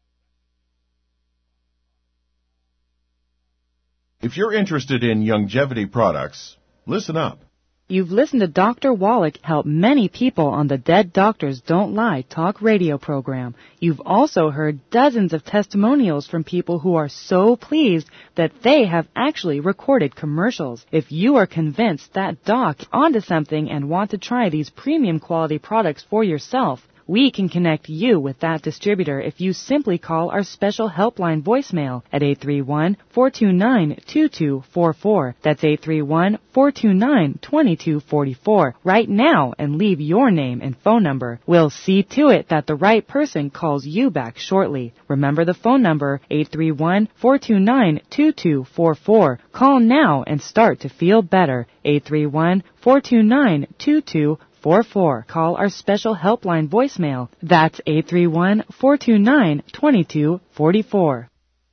If you're interested in Youngevity products, listen up. You've listened to Doctor Wallach help many people on the Dead Doctors Don't Lie talk radio program. You've also heard dozens of testimonials from people who are so pleased that they have actually recorded commercials. If you are convinced that Doc is onto something and want to try these premium quality products for yourself, we can connect you with that distributor if you simply call our special helpline voicemail at eight three one, four two nine, two two four four. That's eight three one, four two nine, two two four four right now and leave your name and phone number. We'll see to it that the right person calls you back shortly. Remember the phone number, eight three one, four two nine, two two four four. Call now and start to feel better. eight three one, four two nine, two two four four. Call our special helpline voicemail. That's eight three one, four two nine, two two four four.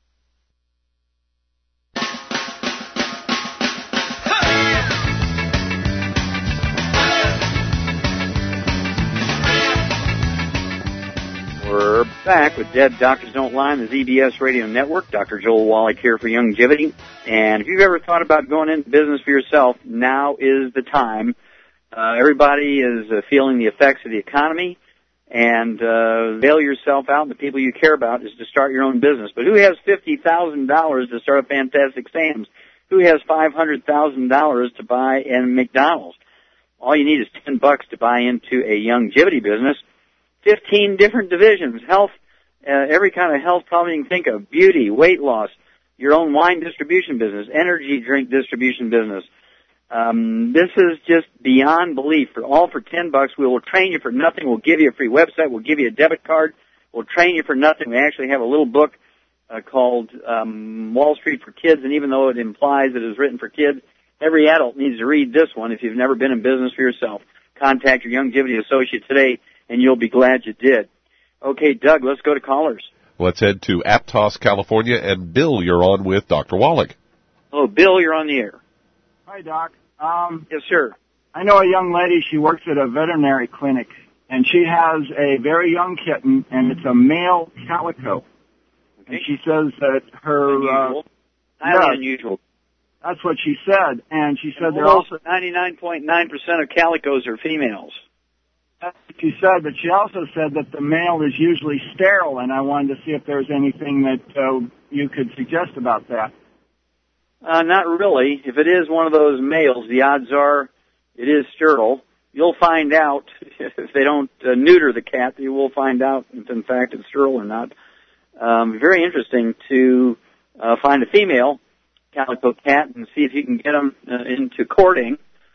We're back with Dead Doctors Don't Lie on the Z B S Radio Network. Doctor Joel Wallach here for Youngevity. And if you've ever thought about going into business for yourself, now is the time. Uh, everybody is uh, feeling the effects of the economy, and uh, bail yourself out, and the people you care about is to start your own business. But who has fifty thousand dollars to start a Fantastic Sam's? Who has five hundred thousand dollars to buy a McDonald's? All you need is ten bucks to buy into a Youngevity business. fifteen different divisions, health, uh, every kind of health problem you can think of, beauty, weight loss, your own wine distribution business, energy drink distribution business. Um, this is just beyond belief. For all for ten bucks, we will train you for nothing. We'll give you a free website. We'll give you a debit card. We'll train you for nothing. We actually have a little book uh, called um, Wall Street for Kids, and even though it implies it is written for kids, every adult needs to read this one if you've never been in business for yourself. Contact your Youngevity associate today, and you'll be glad you did. Okay, Doug, let's go to callers. Let's head to Aptos, California, and Bill, you're on with Doctor Wallach. Hello, Bill, you're on the air. Hi, Doc. Um, yes, sir. I know a young lady, she works at a veterinary clinic, and she has a very young kitten, and it's a male calico. Okay. And she says that her... Unusual. Uh, Highly yeah, unusual. That's what she said, and she said and they're also... ninety-nine point nine percent of calicos are females. That's what she said, but she also said that the male is usually sterile, and I wanted to see if there's anything that uh, you could suggest about that. Uh, not really. If it is one of those males, the odds are it is sterile. You'll find out if they don't uh, neuter the cat. You will find out if, in fact, it's sterile or not. Um, very interesting to uh, find a female calico cat and see if you can get them uh, into courting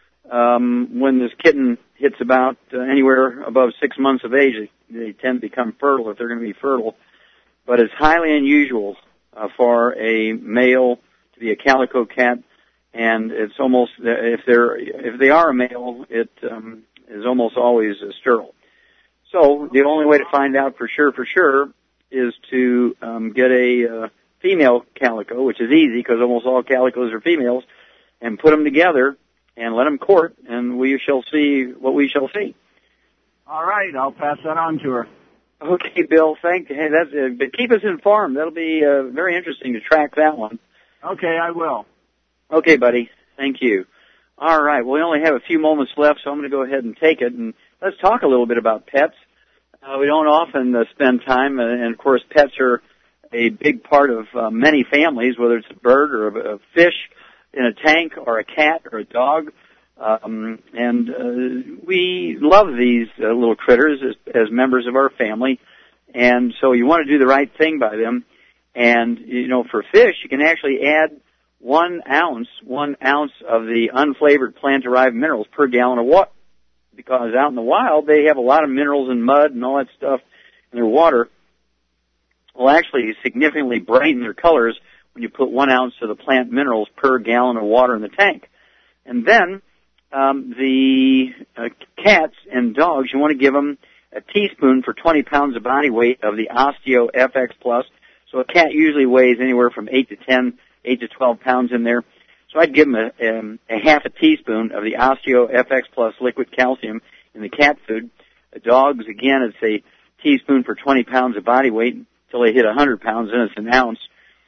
um, when this kitten hits about uh, anywhere above six months of age. They, they tend to become fertile if they're going to be fertile. But it's highly unusual uh, for a male to be a calico cat, and it's almost, if they're if they are a male, it um, is almost always uh, sterile. So the only way to find out for sure, for sure, is to um, get a uh, female calico, which is easy because almost all calicos are females, and put them together and let them court, and we shall see what we shall see. All right, I'll pass that on to her. Okay, Bill, thank you. Hey, that's, uh, but keep us informed. That'll be uh, very interesting to track that one. Okay, I will. Okay, buddy. Thank you. All right, well, we only have a few moments left, so I'm going to go ahead and take it. And let's talk a little bit about pets. Uh, we don't often uh, spend time, uh, and, of course, pets are a big part of uh, many families, whether it's a bird or a, a fish in a tank or a cat or a dog. Um, and uh, we love these uh, little critters as, as members of our family, and so you want to do the right thing by them. And, you know, for fish, you can actually add one ounce, one ounce of the unflavored plant-derived minerals per gallon of water, because out in the wild, they have a lot of minerals and mud and all that stuff in their water. Will actually significantly brighten their colors when you put one ounce of the plant minerals per gallon of water in the tank. And then um, the uh, cats and dogs, you want to give them a teaspoon for twenty pounds of body weight of the Osteo F X Plus. So a cat usually weighs anywhere from eight to ten, eight to twelve pounds in there. So I'd give them a, um, a half a teaspoon of the Osteo F X Plus liquid calcium in the cat food. The dogs, again, it's a teaspoon for twenty pounds of body weight until they hit one hundred pounds, and it's an ounce.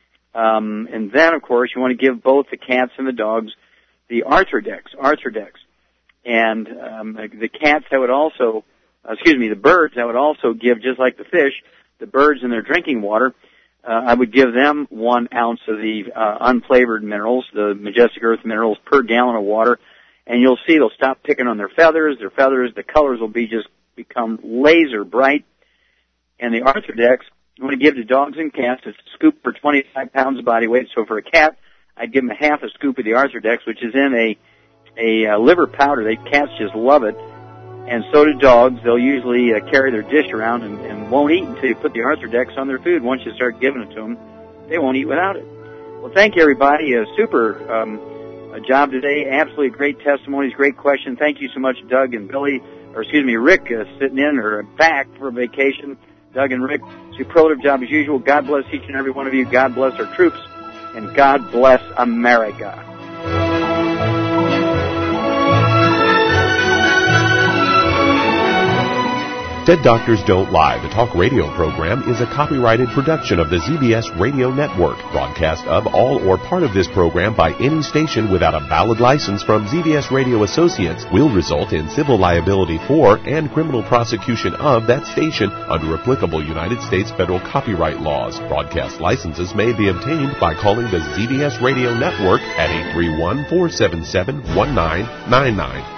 Um, and then, of course, you want to give both the cats and the dogs the Arthrodex, Arthrodex. And um, the cats, I would also, uh, excuse me, the birds, I would also give, just like the fish, the birds in their drinking water, uh, I would give them one ounce of the uh, unflavored minerals, the Majestic Earth minerals, per gallon of water. And you'll see they'll stop picking on their feathers. Their feathers, the colors will be just become laser bright. And the Arthrodex, you want to give to dogs and cats a scoop for twenty-five pounds of body weight. So for a cat, I'd give them a half a scoop of the Arthrodex, which is in a a uh, liver powder. They cats just love it, and so do dogs. They'll usually uh, carry their dish around and, and won't eat until you put the Arthrodex on their food. Once you start giving it to them, they won't eat without it. Well, thank you, everybody. A super um, a job today. Absolutely great testimonies, great question. Thank you so much, Doug and Billy, or excuse me, Rick, uh, sitting in or back for vacation. Doug and Rick, superlative job as usual. God bless each and every one of you. God bless our troops. And God bless America. Dead Doctors Don't Lie, the talk radio program, is a copyrighted production of the Z B S Radio Network. Broadcast of all or part of this program by any station without a valid license from Z B S Radio Associates will result in civil liability for and criminal prosecution of that station under applicable United States federal copyright laws. Broadcast licenses may be obtained by calling the Z B S Radio Network at eight three one, four seven seven, one nine nine nine.